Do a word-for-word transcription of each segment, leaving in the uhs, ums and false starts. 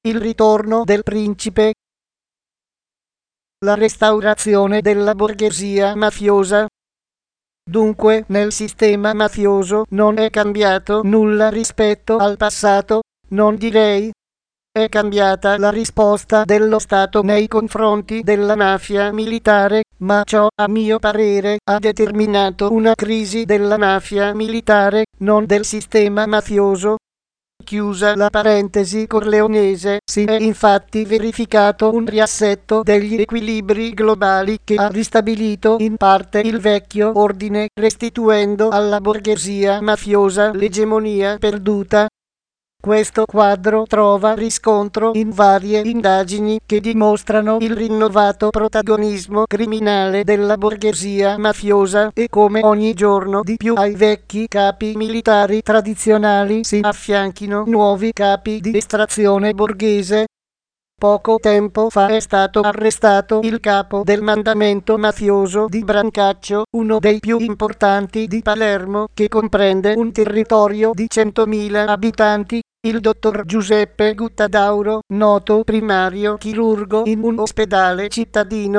Il ritorno del principe. La restaurazione della borghesia mafiosa. Dunque, nel sistema mafioso non è cambiato nulla rispetto al passato, non direi. È cambiata la risposta dello Stato nei confronti della mafia militare, ma ciò, a mio parere, ha determinato una crisi della mafia militare, non del sistema mafioso. Chiusa la parentesi corleonese, si è infatti verificato un riassetto degli equilibri globali che ha ristabilito in parte il vecchio ordine, restituendo alla borghesia mafiosa l'egemonia perduta. Questo quadro trova riscontro in varie indagini che dimostrano il rinnovato protagonismo criminale della borghesia mafiosa e come ogni giorno di più ai vecchi capi militari tradizionali si affianchino nuovi capi di estrazione borghese. Poco tempo fa è stato arrestato il capo del mandamento mafioso di Brancaccio, uno dei più importanti di Palermo, che comprende un territorio di centomila abitanti. Il dottor Giuseppe Guttadauro, noto primario chirurgo in un ospedale cittadino.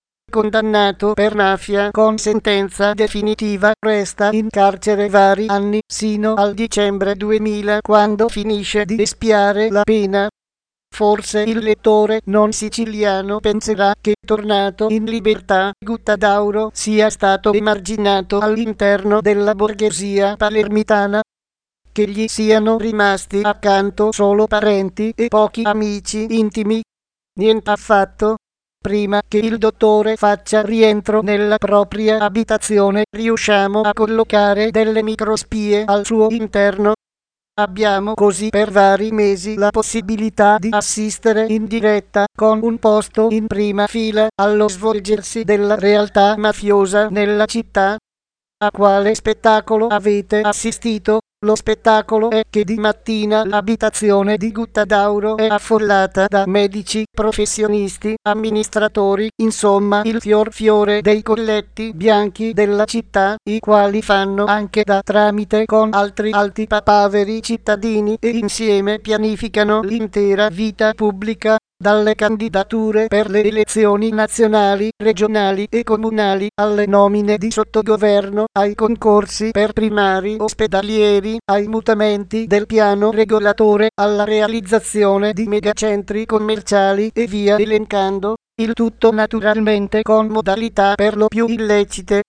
Condannato per mafia con sentenza definitiva, resta in carcere vari anni, sino al dicembre duemila, quando finisce di espiare la pena. Forse il lettore non siciliano penserà che, tornato in libertà, Guttadauro sia stato emarginato all'interno della borghesia palermitana, che gli siano rimasti accanto solo parenti e pochi amici intimi. Niente affatto. Prima che il dottore faccia rientro nella propria abitazione, riusciamo a collocare delle microspie al suo interno. Abbiamo così per vari mesi la possibilità di assistere in diretta, con un posto in prima fila, allo svolgersi della realtà mafiosa nella città. A quale spettacolo avete assistito? Lo spettacolo è che di mattina l'abitazione di Guttadauro è affollata da medici, professionisti, amministratori, insomma il fior fiore dei colletti bianchi della città, i quali fanno anche da tramite con altri alti papaveri cittadini e insieme pianificano l'intera vita pubblica. Dalle candidature per le elezioni nazionali, regionali e comunali, alle nomine di sottogoverno, ai concorsi per primari ospedalieri, ai mutamenti del piano regolatore, alla realizzazione di megacentri commerciali e via elencando, il tutto naturalmente con modalità per lo più illecite.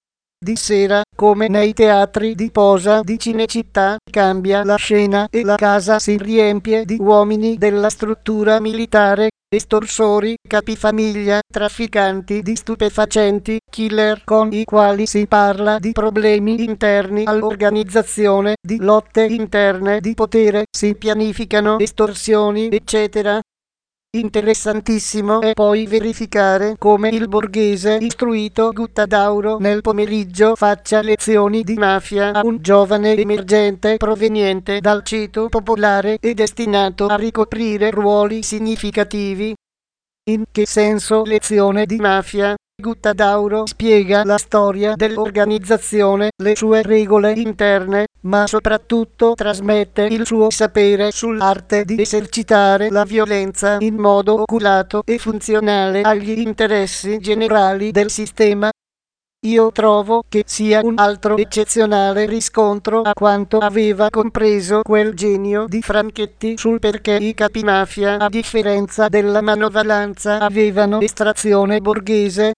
Di sera, come nei teatri di posa di Cinecittà, cambia la scena e la casa si riempie di uomini della struttura militare, estorsori, capifamiglia, trafficanti di stupefacenti, killer con i quali si parla di problemi interni all'organizzazione, di lotte interne di potere, si pianificano estorsioni, eccetera. Interessantissimo è poi verificare come il borghese istruito Guttadauro nel pomeriggio faccia lezioni di mafia a un giovane emergente proveniente dal ceto popolare e destinato a ricoprire ruoli significativi. In che senso lezione di mafia? Guttadauro spiega la storia dell'organizzazione, le sue regole interne, ma soprattutto trasmette il suo sapere sull'arte di esercitare la violenza in modo oculato e funzionale agli interessi generali del sistema. Io trovo che sia un altro eccezionale riscontro a quanto aveva compreso quel genio di Franchetti sul perché i capimafia, a differenza della manovalanza, avevano estrazione borghese.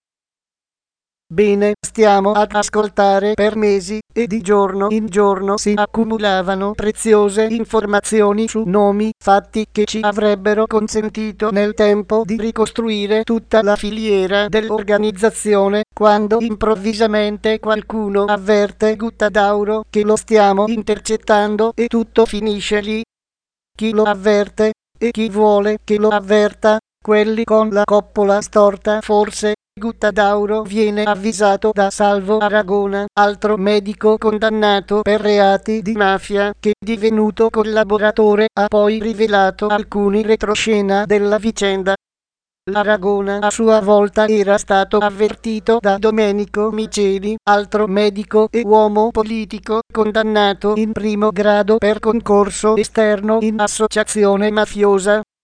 Bene, stiamo ad ascoltare per mesi, e di giorno in giorno si accumulavano preziose informazioni su nomi, fatti che ci avrebbero consentito nel tempo di ricostruire tutta la filiera dell'organizzazione, quando improvvisamente qualcuno avverte Guttadauro che lo stiamo intercettando e tutto finisce lì. Chi lo avverte? E chi vuole che lo avverta? Quelli con la coppola storta, forse. Guttadauro viene avvisato da Salvo Aragona, altro medico condannato per reati di mafia, che, divenuto collaboratore, ha poi rivelato alcuni retroscena della vicenda. L'Aragona a sua volta era stato avvertito da Domenico Miceli, altro medico e uomo politico, condannato in primo grado per concorso esterno in associazione mafiosa.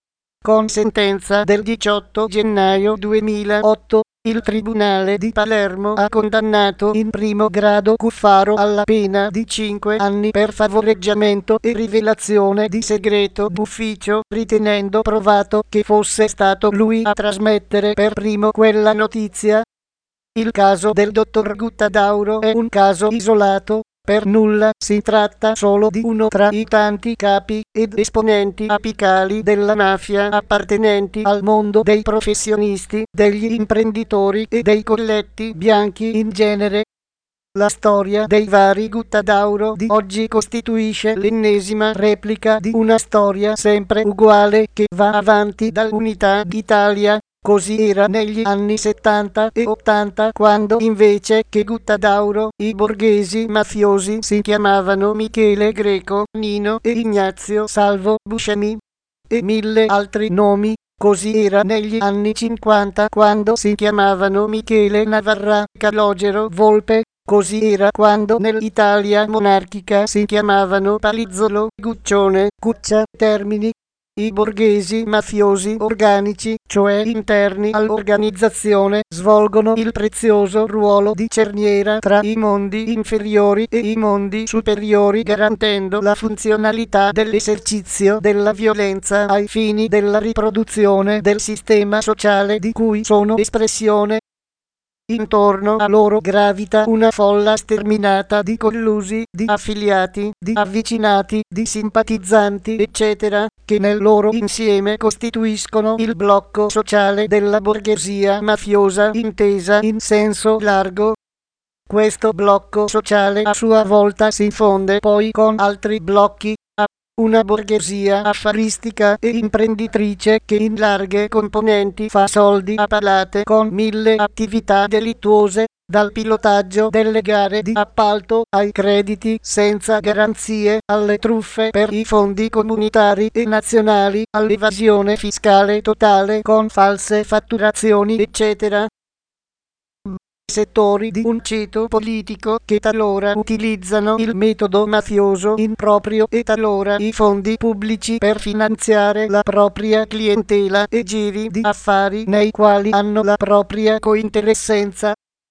Con sentenza del diciotto gennaio duemilaotto, il Tribunale di Palermo ha condannato in primo grado Cuffaro alla pena di cinque anni per favoreggiamento e rivelazione di segreto d'ufficio, ritenendo provato che fosse stato lui a trasmettere per primo quella notizia. Il caso del dottor Guttadauro è un caso isolato. Per nulla si tratta solo di uno tra i tanti capi ed esponenti apicali della mafia appartenenti al mondo dei professionisti, degli imprenditori e dei colletti bianchi in genere. La storia dei vari Guttadauro di oggi costituisce l'ennesima replica di una storia sempre uguale che va avanti dall'Unità d'Italia. Così era negli anni settanta e ottanta, quando invece che Guttadauro i borghesi mafiosi si chiamavano Michele Greco, Nino e Ignazio Salvo Buscemi e mille altri nomi. Così era negli anni cinquanta, quando si chiamavano Michele Navarra, Calogero, Volpe. Così era quando nell'Italia monarchica si chiamavano Palizzolo, Guccione, Cuccia, Termini. I borghesi mafiosi organici, cioè interni all'organizzazione, svolgono il prezioso ruolo di cerniera tra i mondi inferiori e i mondi superiori, garantendo la funzionalità dell'esercizio della violenza ai fini della riproduzione del sistema sociale di cui sono espressione. Intorno a loro gravita una folla sterminata di collusi, di affiliati, di avvicinati, di simpatizzanti, eccetera, che nel loro insieme costituiscono il blocco sociale della borghesia mafiosa intesa in senso largo. Questo blocco sociale a sua volta si fonde poi con altri blocchi, a una borghesia affaristica e imprenditrice che in larghe componenti fa soldi a palate con mille attività delittuose, dal pilotaggio delle gare di appalto ai crediti senza garanzie, alle truffe per i fondi comunitari e nazionali, all'evasione fiscale totale con false fatturazioni, eccetera. Settori di un ceto politico che talora utilizzano il metodo mafioso improprio e talora i fondi pubblici per finanziare la propria clientela e giri di affari nei quali hanno la propria cointeressenza.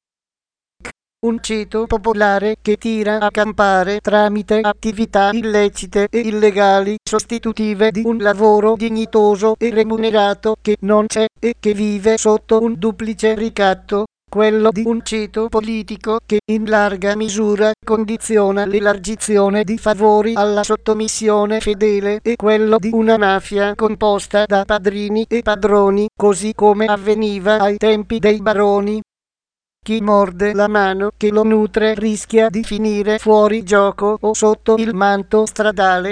Un ceto popolare che tira a campare tramite attività illecite e illegali sostitutive di un lavoro dignitoso e remunerato che non c'è e che vive sotto un duplice ricatto. Quello di un ceto politico che in larga misura condiziona l'elargizione di favori alla sottomissione fedele, e quello di una mafia composta da padrini e padroni, così come avveniva ai tempi dei baroni. Chi morde la mano che lo nutre rischia di finire fuori gioco o sotto il manto stradale.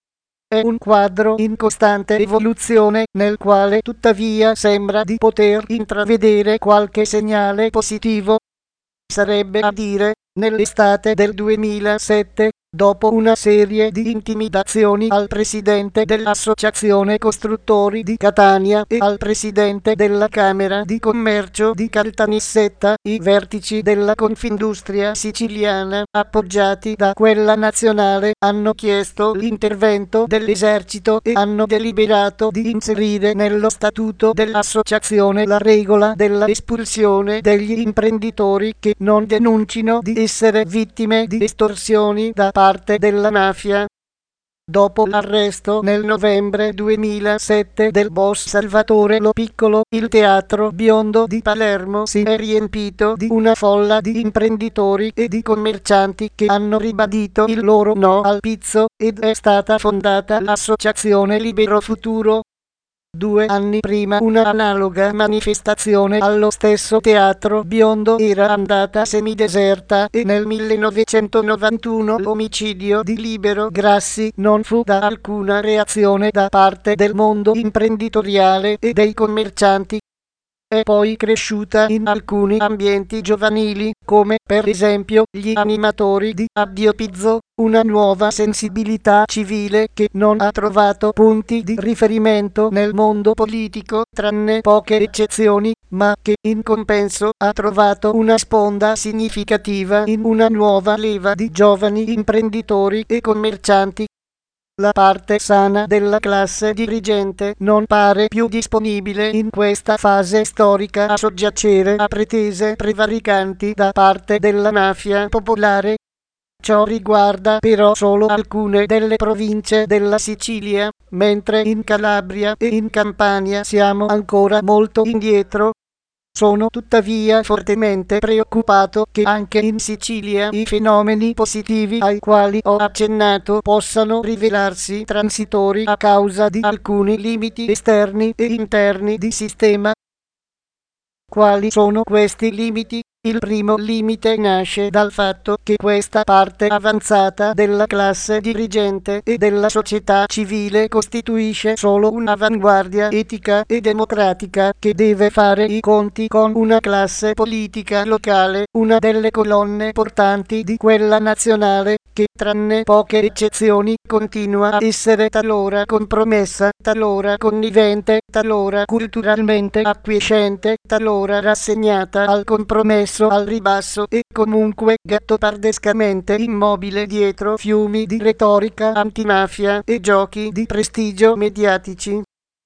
È un quadro in costante evoluzione, nel quale tuttavia sembra di poter intravedere qualche segnale positivo. Sarebbe a dire, nell'estate del duemilasette, dopo una serie di intimidazioni al presidente dell'Associazione Costruttori di Catania e al presidente della Camera di Commercio di Caltanissetta, i vertici della Confindustria siciliana, appoggiati da quella nazionale, hanno chiesto l'intervento dell'esercito e hanno deliberato di inserire nello statuto dell'associazione la regola della espulsione degli imprenditori che non denuncino di essere vittime di estorsioni da parte della mafia. Dopo l'arresto nel novembre duemilasette del boss Salvatore Lo Piccolo, il teatro biondo di Palermo si è riempito di una folla di imprenditori e di commercianti che hanno ribadito il loro no al pizzo, ed è stata fondata l'associazione Libero Futuro. Due anni prima una analoga manifestazione allo stesso teatro biondo era andata semideserta, e nel millenovecentonovantuno l'omicidio di Libero Grassi non fu da alcuna reazione da parte del mondo imprenditoriale e dei commercianti. È poi cresciuta in alcuni ambienti giovanili, come per esempio gli animatori di Addio Pizzo, una nuova sensibilità civile che non ha trovato punti di riferimento nel mondo politico, tranne poche eccezioni, ma che in compenso ha trovato una sponda significativa in una nuova leva di giovani imprenditori e commercianti. La parte sana della classe dirigente non pare più disponibile in questa fase storica a soggiacere a pretese prevaricanti da parte della mafia popolare. Ciò riguarda però solo alcune delle province della Sicilia, mentre in Calabria e in Campania siamo ancora molto indietro. Sono tuttavia fortemente preoccupato che anche in Sicilia i fenomeni positivi ai quali ho accennato possano rivelarsi transitori a causa di alcuni limiti esterni e interni di sistema. Quali sono questi limiti? Il primo limite nasce dal fatto che questa parte avanzata della classe dirigente e della società civile costituisce solo un'avanguardia etica e democratica che deve fare i conti con una classe politica locale, una delle colonne portanti di quella nazionale, che tranne poche eccezioni continua a essere talora compromessa, talora connivente, talora culturalmente acquiescente, talora rassegnata al compromesso al ribasso e comunque gattopardescamente immobile dietro fiumi di retorica antimafia e giochi di prestigio mediatici.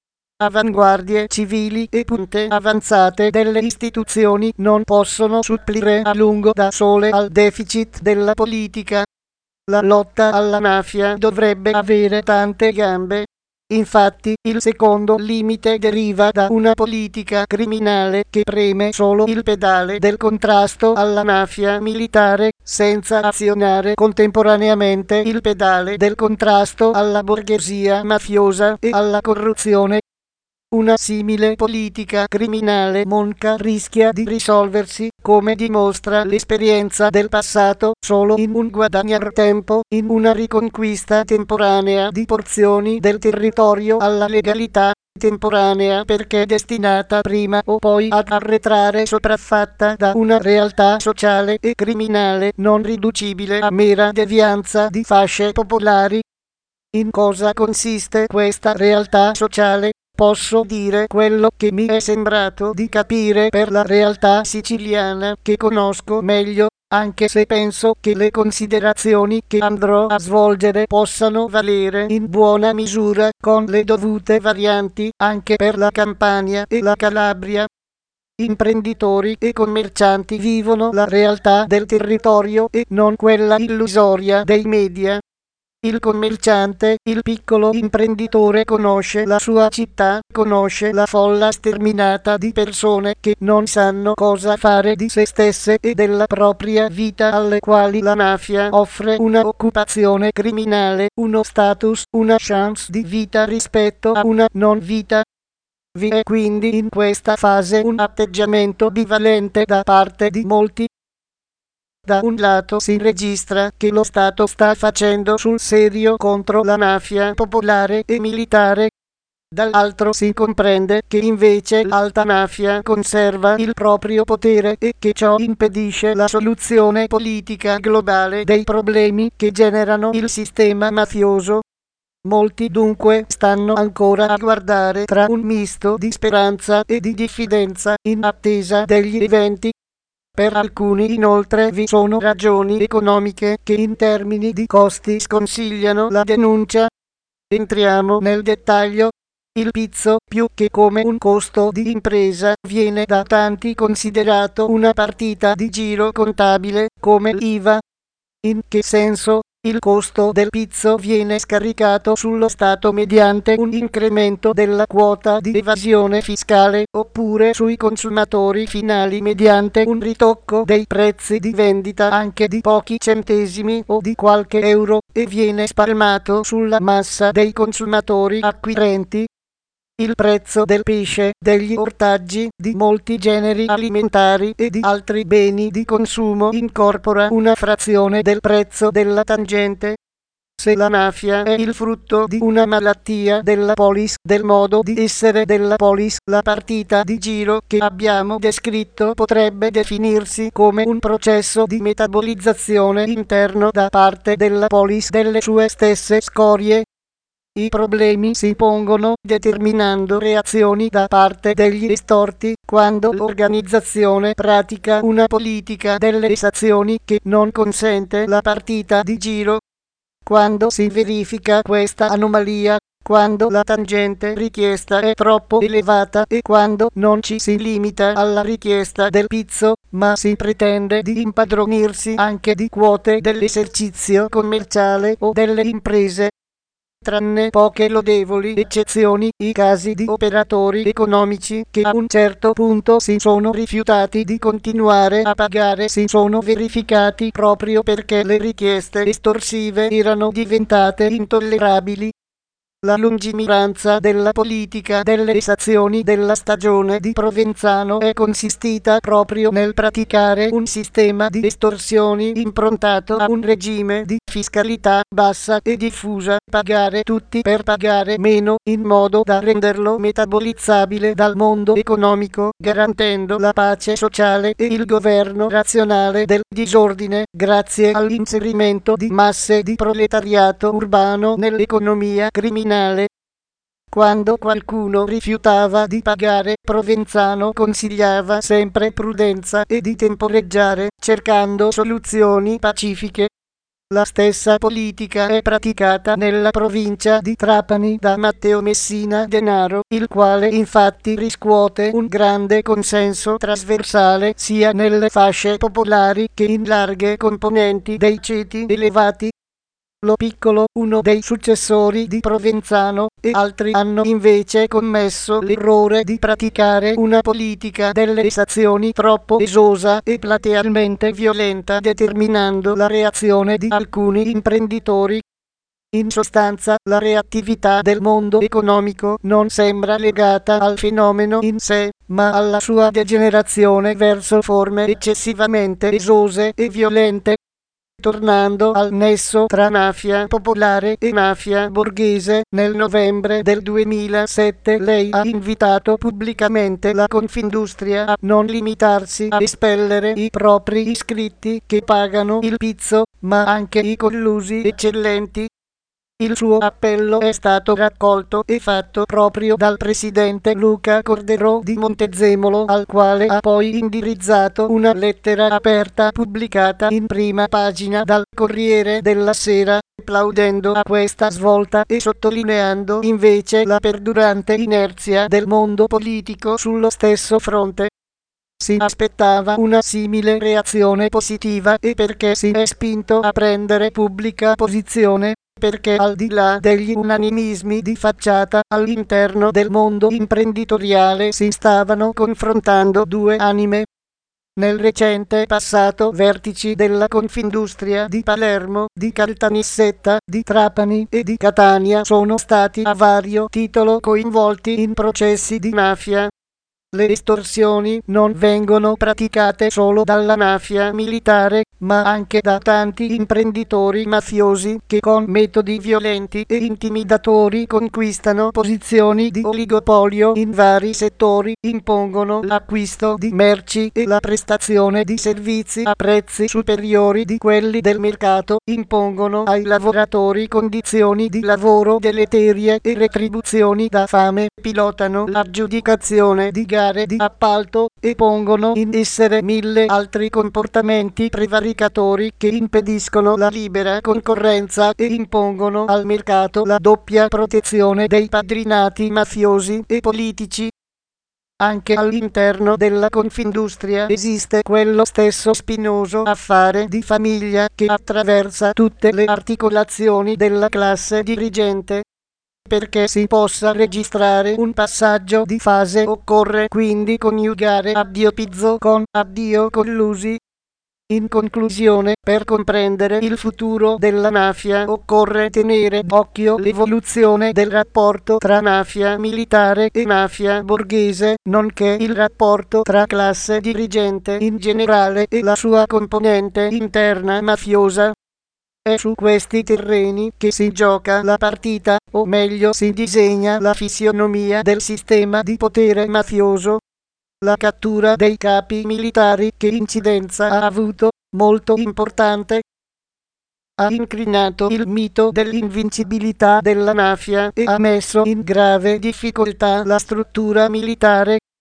Avanguardie civili e punte avanzate delle istituzioni non possono supplire a lungo da sole al deficit della politica. La lotta alla mafia dovrebbe avere tante gambe. Infatti, il secondo limite deriva da una politica criminale che preme solo il pedale del contrasto alla mafia militare, senza azionare contemporaneamente il pedale del contrasto alla borghesia mafiosa e alla corruzione. Una simile politica criminale monca rischia di risolversi, come dimostra l'esperienza del passato, solo in un guadagnar tempo, in una riconquista temporanea di porzioni del territorio alla legalità, temporanea perché destinata prima o poi ad arretrare sopraffatta da una realtà sociale e criminale non riducibile a mera devianza di fasce popolari. In cosa consiste questa realtà sociale? Posso dire quello che mi è sembrato di capire per la realtà siciliana che conosco meglio, anche se penso che le considerazioni che andrò a svolgere possano valere in buona misura, con le dovute varianti, anche per la Campania e la Calabria. Imprenditori e commercianti vivono la realtà del territorio e non quella illusoria dei media. Il commerciante, il piccolo imprenditore conosce la sua città, conosce la folla sterminata di persone che non sanno cosa fare di se stesse e della propria vita, alle quali la mafia offre una occupazione criminale, uno status, una chance di vita rispetto a una non vita. Vi è quindi in questa fase un atteggiamento bivalente da parte di molti. Da un lato si registra che lo Stato sta facendo sul serio contro la mafia popolare e militare. Dall'altro si comprende che invece l'alta mafia conserva il proprio potere e che ciò impedisce la soluzione politica globale dei problemi che generano il sistema mafioso. Molti dunque stanno ancora a guardare tra un misto di speranza e di diffidenza in attesa degli eventi. Per alcuni inoltre vi sono ragioni economiche che in termini di costi sconsigliano la denuncia. Entriamo nel dettaglio. Il pizzo, più che come un costo di impresa, viene da tanti considerato una partita di giro contabile, come l'I V A. In che senso? Il costo del pizzo viene scaricato sullo Stato mediante un incremento della quota di evasione fiscale, oppure sui consumatori finali mediante un ritocco dei prezzi di vendita anche di pochi centesimi o di qualche euro, e viene spalmato sulla massa dei consumatori acquirenti. Il prezzo del pesce, degli ortaggi, di molti generi alimentari e di altri beni di consumo incorpora una frazione del prezzo della tangente. Se la mafia è il frutto di una malattia della polis, del modo di essere della polis, la partita di giro che abbiamo descritto potrebbe definirsi come un processo di metabolizzazione interno da parte della polis delle sue stesse scorie. I problemi si pongono determinando reazioni da parte degli estorti, quando l'organizzazione pratica una politica delle esazioni che non consente la partita di giro. Quando si verifica questa anomalia, quando la tangente richiesta è troppo elevata e quando non ci si limita alla richiesta del pizzo, ma si pretende di impadronirsi anche di quote dell'esercizio commerciale o delle imprese. Tranne poche lodevoli eccezioni, i casi di operatori economici che a un certo punto si sono rifiutati di continuare a pagare si sono verificati proprio perché le richieste estorsive erano diventate intollerabili. La lungimiranza della politica delle esazioni della stagione di Provenzano è consistita proprio nel praticare un sistema di estorsioni improntato a un regime di fiscalità bassa e diffusa, pagare tutti per pagare meno, in modo da renderlo metabolizzabile dal mondo economico, garantendo la pace sociale e il governo razionale del disordine, grazie all'inserimento di masse di proletariato urbano nell'economia criminale. Quando qualcuno rifiutava di pagare, Provenzano consigliava sempre prudenza e di temporeggiare, cercando soluzioni pacifiche. La stessa politica è praticata nella provincia di Trapani da Matteo Messina Denaro, il quale infatti riscuote un grande consenso trasversale sia nelle fasce popolari che in larghe componenti dei ceti elevati. Lo Piccolo, uno dei successori di Provenzano, e altri hanno invece commesso l'errore di praticare una politica delle esazioni troppo esosa e platealmente violenta, determinando la reazione di alcuni imprenditori. In sostanza, la reattività del mondo economico non sembra legata al fenomeno in sé, ma alla sua degenerazione verso forme eccessivamente esose e violente. Tornando al nesso tra mafia popolare e mafia borghese, nel novembre del duemilasette lei ha invitato pubblicamente la Confindustria a non limitarsi a espellere i propri iscritti che pagano il pizzo, ma anche i collusi eccellenti. Il suo appello è stato raccolto e fatto proprio dal presidente Luca Corderò di Montezemolo, al quale ha poi indirizzato una lettera aperta pubblicata in prima pagina dal Corriere della Sera, applaudendo a questa svolta e sottolineando invece la perdurante inerzia del mondo politico sullo stesso fronte. Si aspettava una simile reazione positiva e perché si è spinto a prendere pubblica posizione, perché al di là degli unanimismi di facciata all'interno del mondo imprenditoriale si stavano confrontando due anime. Nel recente passato vertici della Confindustria di Palermo, di Caltanissetta, di Trapani e di Catania sono stati a vario titolo coinvolti in processi di mafia. Le estorsioni non vengono praticate solo dalla mafia militare, ma anche da tanti imprenditori mafiosi che con metodi violenti e intimidatori conquistano posizioni di oligopolio in vari settori, impongono l'acquisto di merci e la prestazione di servizi a prezzi superiori di quelli del mercato, impongono ai lavoratori condizioni di lavoro deleterie e retribuzioni da fame, pilotano l'aggiudicazione di gare di appalto e pongono in essere mille altri comportamenti prevaricatori che impediscono la libera concorrenza e impongono al mercato la doppia protezione dei padrinati mafiosi e politici. Anche all'interno della Confindustria esiste quello stesso spinoso affare di famiglia che attraversa tutte le articolazioni della classe dirigente. Perché si possa registrare un passaggio di fase occorre quindi coniugare addio pizzo con addio collusi. In conclusione, per comprendere il futuro della mafia occorre tenere d'occhio l'evoluzione del rapporto tra mafia militare e mafia borghese, nonché il rapporto tra classe dirigente in generale e la sua componente interna mafiosa. È su questi terreni che si gioca la partita, o meglio si disegna la fisionomia del sistema di potere mafioso. La cattura dei capi militari che incidenza ha avuto, molto importante. Ha incrinato il mito dell'invincibilità della mafia e ha messo in grave difficoltà la struttura militare.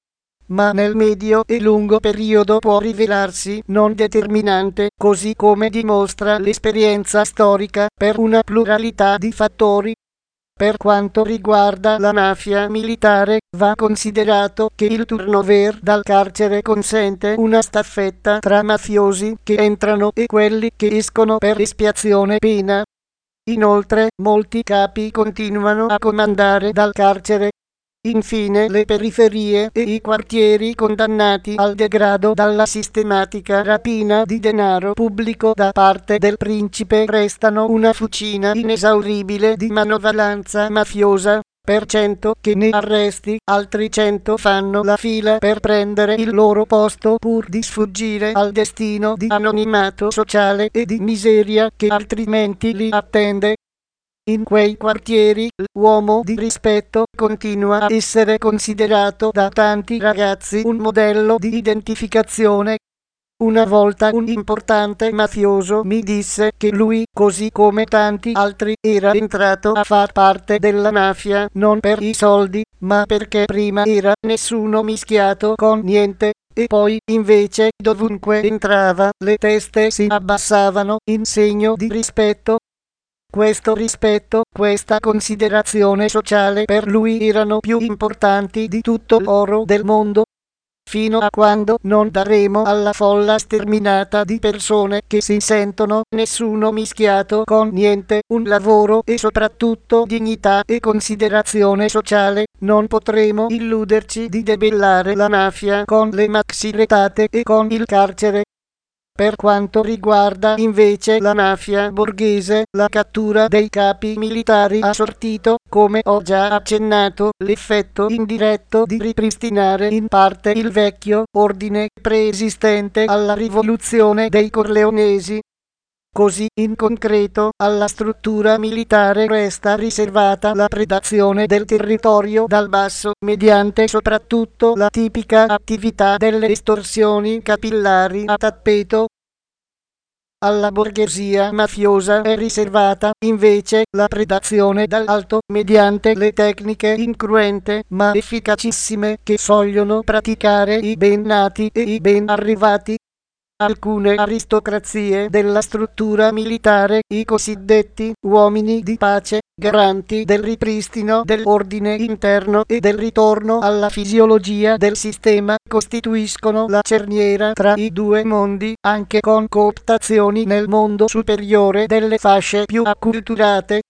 ma nel medio e lungo periodo può rivelarsi non determinante, così come dimostra l'esperienza storica, per una pluralità di fattori. Per quanto riguarda la mafia militare, va considerato che il turnover dal carcere consente una staffetta tra mafiosi che entrano e quelli che escono per espiazione pena. Inoltre, molti capi continuano a comandare dal carcere. Infine, le periferie e i quartieri condannati al degrado dalla sistematica rapina di denaro pubblico da parte del principe restano una fucina inesauribile di manovalanza mafiosa. Per cento che ne arresti, altri cento fanno la fila per prendere il loro posto pur di sfuggire al destino di anonimato sociale e di miseria che altrimenti li attende. In quei quartieri, l'uomo di rispetto continua a essere considerato da tanti ragazzi un modello di identificazione. Una volta un importante mafioso mi disse che lui, così come tanti altri, era entrato a far parte della mafia non per i soldi, ma perché prima era nessuno mischiato con niente, e poi, invece, dovunque entrava, le teste si abbassavano in segno di rispetto. Questo rispetto, questa considerazione sociale per lui erano più importanti di tutto l'oro del mondo. Fino a quando non daremo alla folla sterminata di persone che si sentono nessuno mischiato con niente un lavoro e soprattutto dignità e considerazione sociale, non potremo illuderci di debellare la mafia con le maxiretate e con il carcere. Per quanto riguarda invece la mafia borghese, la cattura dei capi militari ha sortito, come ho già accennato, l'effetto indiretto di ripristinare in parte il vecchio ordine preesistente alla rivoluzione dei Corleonesi. Così, in concreto, alla struttura militare resta riservata la predazione del territorio dal basso, mediante soprattutto la tipica attività delle estorsioni capillari a tappeto. Alla borghesia mafiosa è riservata, invece, la predazione dall'alto, mediante le tecniche incruente, ma efficacissime, che sogliono praticare i ben nati e i ben arrivati. Alcune aristocrazie della struttura militare, i cosiddetti uomini di pace, garanti del ripristino dell'ordine interno e del ritorno alla fisiologia del sistema, costituiscono la cerniera tra i due mondi, anche con cooptazioni nel mondo superiore delle fasce più acculturate.